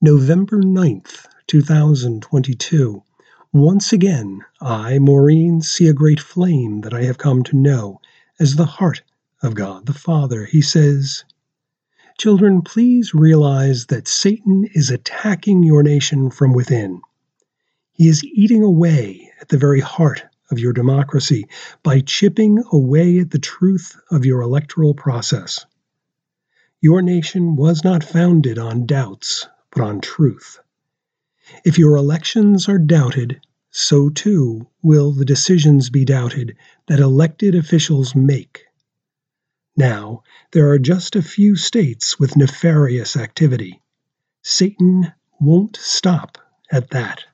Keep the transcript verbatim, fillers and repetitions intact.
November ninth, two thousand twenty-two. Once again, I, Maureen, see a great flame that I have come to know as the heart of God the Father. He says, "Children, please realize that Satan is attacking your nation from within. He is eating away at the very heart of your democracy by chipping away at the truth of your electoral process. Your nation was not founded on doubts, but on truth. If your elections are doubted, so too will the decisions be doubted that elected officials make. Now, there are just a few states with nefarious activity. Satan won't stop at that.